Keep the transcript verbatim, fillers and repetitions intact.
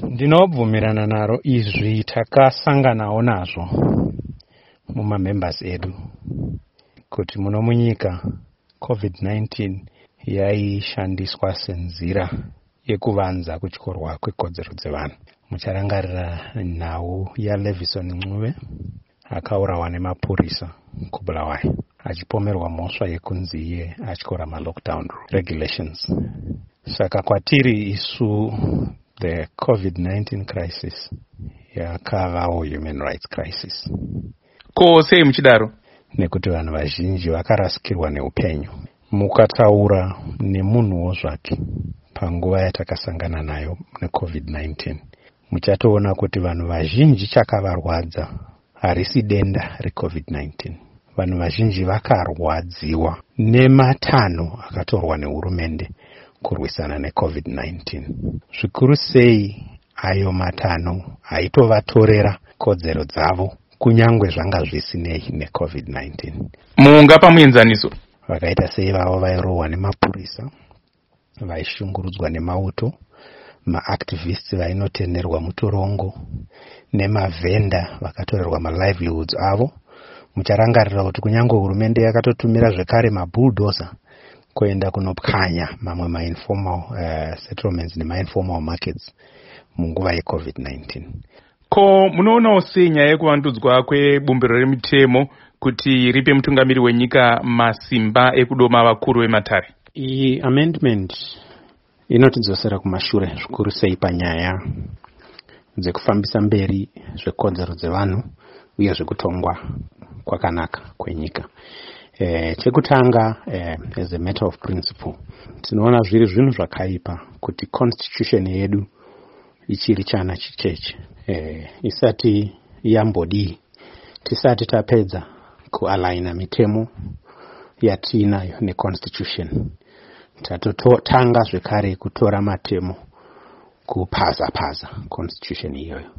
Ndinobvumirana naro izvi takasanganawo nazvo mumamembers edu kuti muno munyika covid nineteen yaishandiswa senzira yekuvanza kutyorwa kwekodzero dzevanhu. Mucharangarira nhau yaLevison Ncube akaurawa nemapurisa kuBulawayo achipomerwa mhosva yekunzi iye atyora ma-lockdown regulations. Saka kwatiri isu the covid nineteen crisis yakavawo human rights crisis. Ko sei muchidaro? Nekuti vanhu vazhinji vakarasikirwa neupenyu. Mukataura nemunhuwo zvake panguva yatakasangana nayo necovid nineteen, muchatoona kuti vanhu vazhinji chakavarwadza harisi denda recovid nineteen. Vanhu vazhinji vakarwadziwa nematanho akatorwa nehurumende kurwisana necovid nineteen. Zvikuru sei ayo matanho aitovatorera kodzero dzavo kunyangwe zvanga zvisinei necovid nineteen. Mungapa muenzaniso? Vakaita sei vavo vairohwa nemapurisa, vaishungurudzwa nemauto, maactivists vainotenerwa mutorongo, nemavhenda vakatorerwa malivelihoods avo. Mucharangarira kuti kunyange hurumende yakatotumira zvekare mabulldozer kuenda kunopwanya mamwe ma-informal uh, settlements nema-informal markets munguva yecovid nineteen. Ko munoonawo sei nyaya yekuvandudzwa kwebumbiro remitemo kuti ripe mutungamiri wenyika masimba ekudoma vakuru vematare? Iyi amendment inotidzosera kumashure zvikuru sei panyaya dzekufambisa mberi zvekodzero dzevanhu uye zvekutongwa kwakanaka kwenyika. Eh, chekutanga eh, as a matter of principle tinoona zviri zvinhu zvakaipa kuti constitution yedu ichiri chana chicheche. Eh, isati yambodi tisati tapedza kualigna mitemo yatinayo neconstitution, tatotanga zvekare kutora matemo kupaza paza constitution iyoyo.